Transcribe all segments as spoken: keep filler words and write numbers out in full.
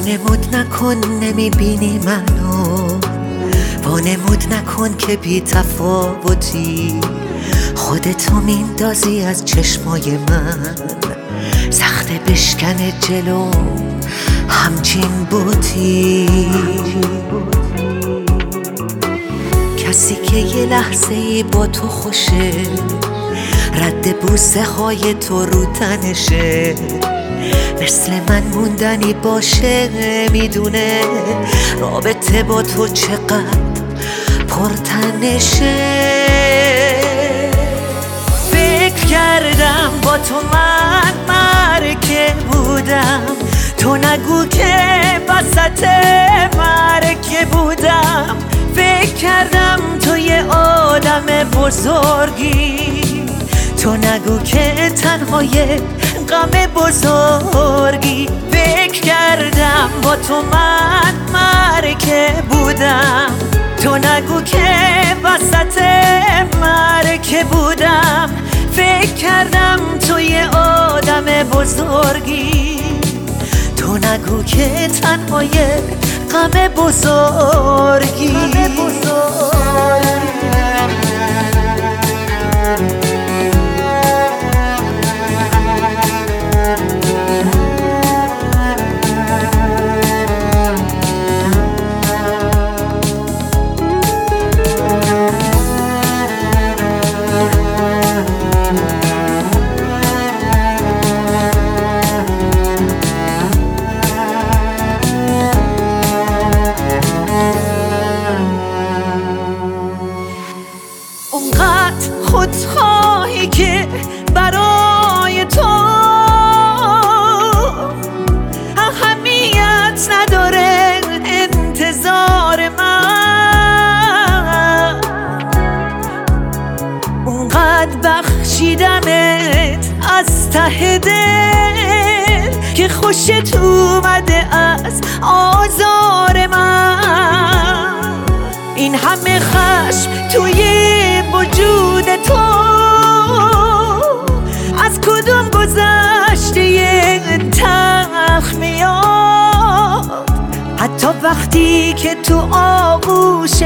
وانمود نکن نمیبینی منو، وانمود نکن که بی تفاوتی، خودتو میندازی از چشمای من، سخته بشکنه جلو همچین بوتی. کسی که یه لحظه ای با تو خوشه، رد بوسه های تو رو تنشه، مثل من موندنی باشه، میدونه رابطه با تو چقدر پرتنشه. فکر کردم با تو من مرکه بودم، تو نگو که وسط مرکه بودم. فکر کردم تو یه آدم بزرگی، تو نگو که تنهای غم بزرگی. فکر کردم با تو من مرکه بودم، تو نگو که وسط مرکه بودم. فکر کردم تو یه آدم بزرگی، تو نگو که تنهای غم بزرگی. خودخواهی که برای تو اهمیت نداره، انتظار من اونقدر بخشیدمت از ته دل که خوشت اومده از آزار من. این همه خشم توی وجود تو از کدوم گذشته تلخ میاد؟ حتی وقتی که تو آغوش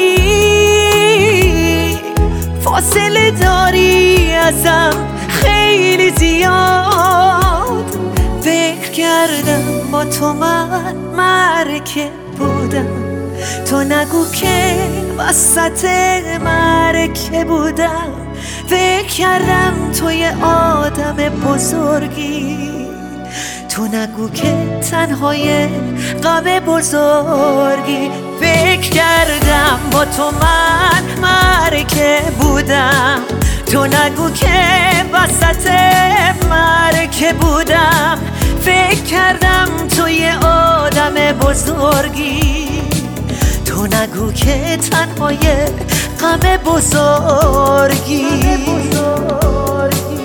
همی فاصله داری ازم خیلی زیاد. فکر کردم با تو من مرکه بودم، تو نگو که وسط مرکه بودم. فکر کردم تو یه آدم بزرگی، تو نگو که تنهای غم بزرگی. فکر کردم با تو من مرکه بودم، تو نگو که وسط مرکه بودم. فکر کردم تو یه آدم بزرگی، تو نگو که تنهای غم بزرگی.